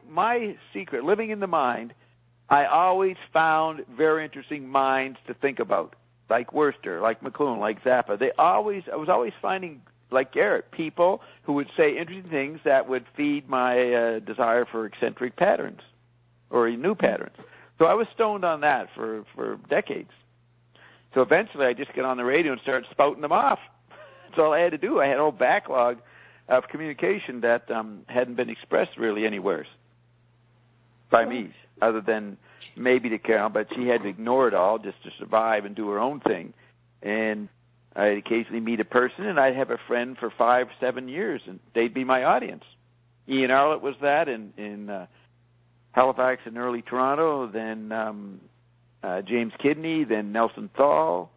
my secret, living in the mind, I always found very interesting minds to think about, like Wurster, like McLuhan, like Zappa. I was always finding, like Garrett, people who would say interesting things that would feed my desire for eccentric patterns or new patterns. So I was stoned on that for decades. So eventually I just get on the radio and start spouting them off. That's all I had to do. I had a whole backlog of communication that hadn't been expressed really anywhere by me, other than maybe to Carol, but she had to ignore it all just to survive and do her own thing. And I'd occasionally meet a person, and I'd have a friend for 5-7 years, and they'd be my audience. Ian Arlett was that in Halifax and early Toronto, then James Kidney, then Nelson Thal,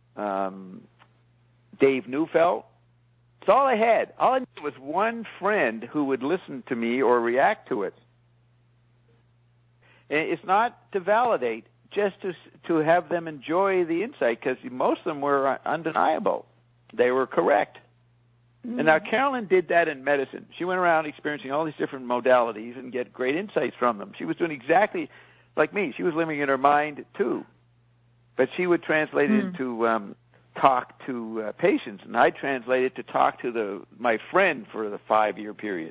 Dave Neufeld. That's all I had. All I needed was one friend who would listen to me or react to it. And it's not to validate, just to have them enjoy the insight, because most of them were undeniable. They were correct. Mm-hmm. And now Carolyn did that in medicine. She went around experiencing all these different modalities and get great insights from them. She was doing exactly like me. She was living in her mind too. But she would translate it into talk to patients, and I translated to talk to my friend for the 5-year period.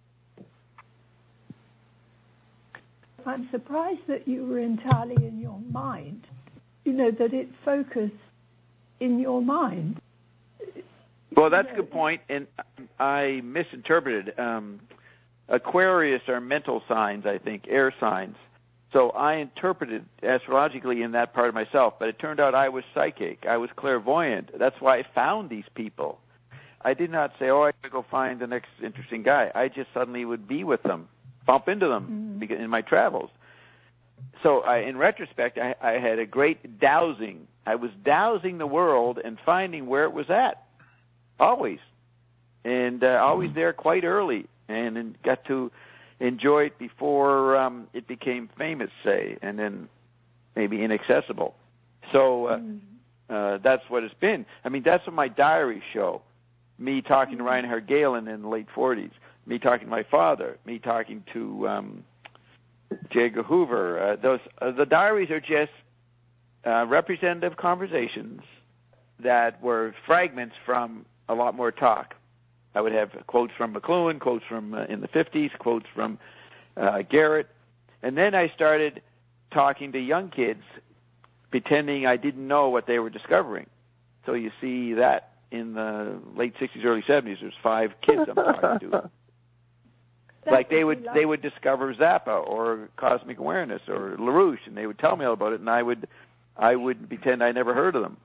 I'm surprised that you were entirely in your mind, that it focused in your mind. Well, that's a good point, and I misinterpreted. Aquarius are mental signs, I think, air signs. So I interpreted astrologically in that part of myself, but it turned out I was psychic. I was clairvoyant. That's why I found these people. I did not say, I got to go find the next interesting guy. I just suddenly would be with them, bump into them in my travels. So in retrospect, I had a great dowsing. I was dowsing the world and finding where it was at, always. And always there quite early, and got to enjoy it before it became famous, say, and then maybe inaccessible. So that's what it's been. I mean, that's what my diaries show. Me talking to Reinhard Galen in the late 40s, me talking to my father, me talking to J. Edgar Hoover. The diaries are just representative conversations that were fragments from a lot more talk. I would have quotes from McLuhan, quotes from in the 50s, quotes from Garrett. And then I started talking to young kids, pretending I didn't know what they were discovering. So you see that in the late 60s, early 70s, there's 5 kids I'm talking to. Like they would discover Zappa or cosmic awareness or LaRouche, and they would tell me all about it, and I would pretend I never heard of them.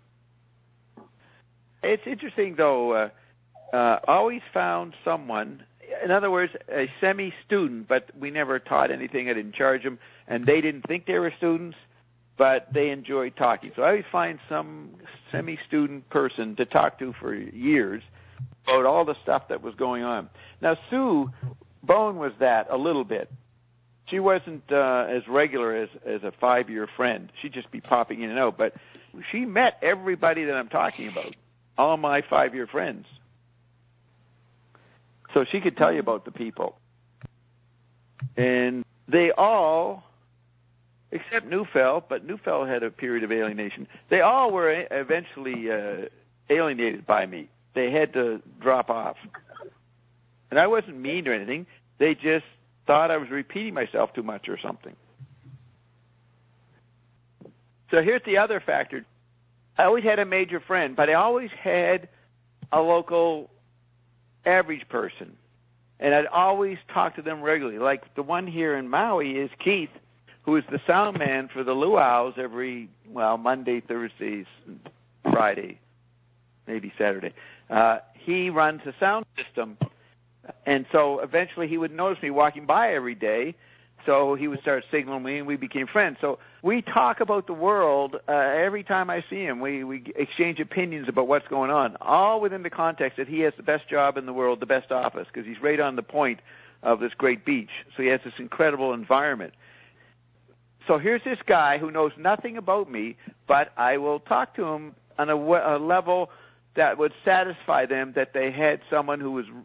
It's interesting, though. Always found someone, in other words, a semi-student, but we never taught anything. I didn't charge them, and they didn't think they were students, but they enjoyed talking. So I always find some semi-student person to talk to for years about all the stuff that was going on. Now, Sue Bone was that a little bit. She wasn't as regular as a 5-year friend. She'd just be popping in and out, but she met everybody that I'm talking about, all my 5-year friends. So she could tell you about the people. And they all, except Neufeld, but Neufeld had a period of alienation, they all were eventually alienated by me. They had to drop off. And I wasn't mean or anything. They just thought I was repeating myself too much or something. So here's the other factor. I always had a major friend, but I always had a local average person, and I'd always talk to them regularly. Like the one here in Maui is Keith, who is the sound man for the Luau's every, Monday, Thursdays, Friday, maybe Saturday. He runs the sound system, and so eventually he would notice me walking by every day, so he would start signaling me, and we became friends. So we talk about the world every time I see him. We exchange opinions about what's going on, all within the context that he has the best job in the world, the best office, because he's right on the point of this great beach. So he has this incredible environment. So here's this guy who knows nothing about me, but I will talk to him on a level that would satisfy them that they had someone who was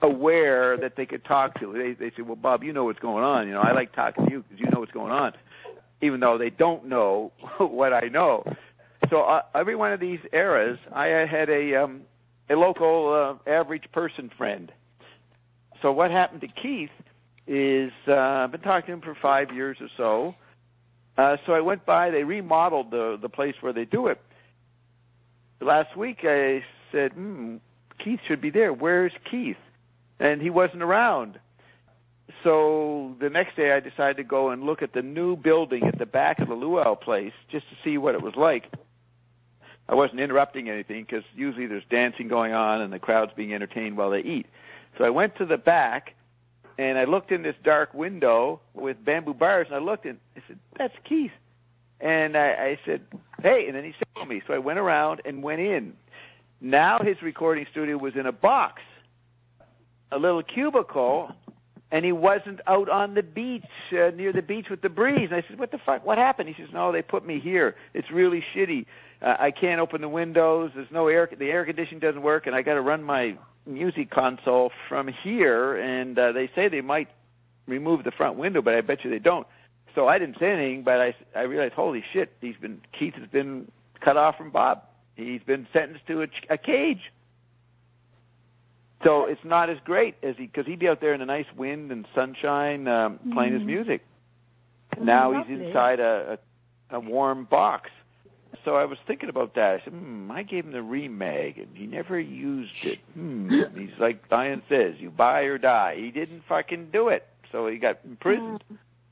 aware that they could talk to. They say, well, Bob, you know what's going on. You know, I like talking to you because you know what's going on, even though they don't know what I know. So every one of these eras, I had a local average person friend. So what happened to Keith is I've been talking to him for 5 years or so. So I went by. They remodeled the place where they do it. Last week I said, Keith should be there. Where's Keith? And he wasn't around. So the next day I decided to go and look at the new building at the back of the Luau place just to see what it was like. I wasn't interrupting anything because usually there's dancing going on and the crowd's being entertained while they eat. So I went to the back, and I looked in this dark window with bamboo bars, and I looked, and I said, that's Keith. And I said, hey, and then he saw me. So I went around and went in. Now his recording studio was in a box, a little cubicle, and he wasn't out on the beach, near the beach with the breeze. And I said, what the fuck? What happened? He says, no, they put me here. It's really shitty. I can't open the windows. There's no air. The air conditioning doesn't work, and I got to run my music console from here. And they say they might remove the front window, but I bet you they don't. So I didn't say anything, but I realized, holy shit, Keith has been cut off from Bob. He's been sentenced to a cage. So it's not as great as because he'd be out there in a nice wind and sunshine playing his music. Now he's inside a warm box. So I was thinking about that. I said, I gave him the remag, and he never used it. He's like Diane says, you buy or die. He didn't fucking do it, so he got imprisoned.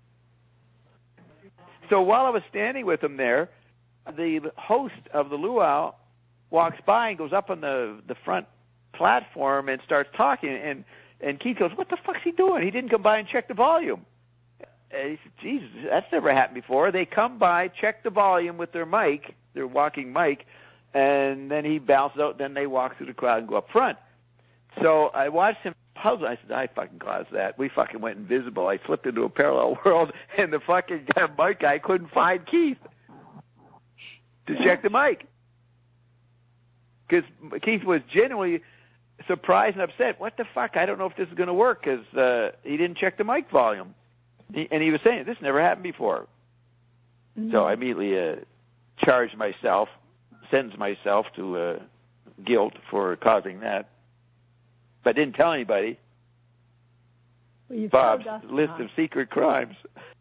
So while I was standing with him there, the host of the Luau walks by and goes up on the front platform and starts talking, and Keith goes, what the fuck's he doing? He didn't come by and check the volume. And he said, Jesus, that's never happened before. They come by, check the volume with their mic, their walking mic, and then he bounces out, then they walk through the crowd and go up front. So I watched him puzzle. I said, I fucking caused that. We fucking went invisible. I slipped into a parallel world, and the fucking mic guy couldn't find Keith to check the mic. Because Keith was genuinely surprised and upset. What the fuck? I don't know if this is going to work because he didn't check the mic volume. And he was saying, this never happened before. So I immediately charged myself, sentenced myself to guilt for causing that. But didn't tell anybody. Well, Bob's list of secret crimes.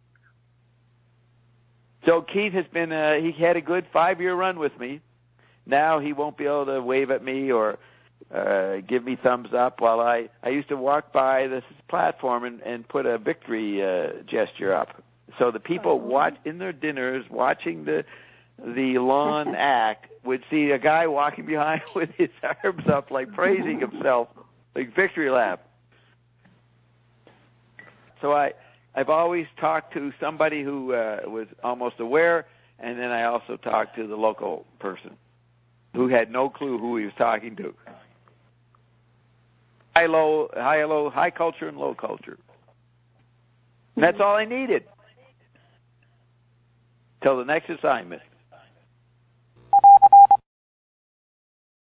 So Keith has been, he had a good 5-year run with me. Now he won't be able to wave at me or give me thumbs up while I used to walk by this platform and put a victory gesture up. So the people watch in their dinners, watching the lawn act, would see a guy walking behind with his arms up, like praising himself, like victory lap. So I've always talked to somebody who was almost aware, and then I also talked to the local person who had no clue who he was talking to. High culture and low culture. And that's all I needed. Till the next assignment.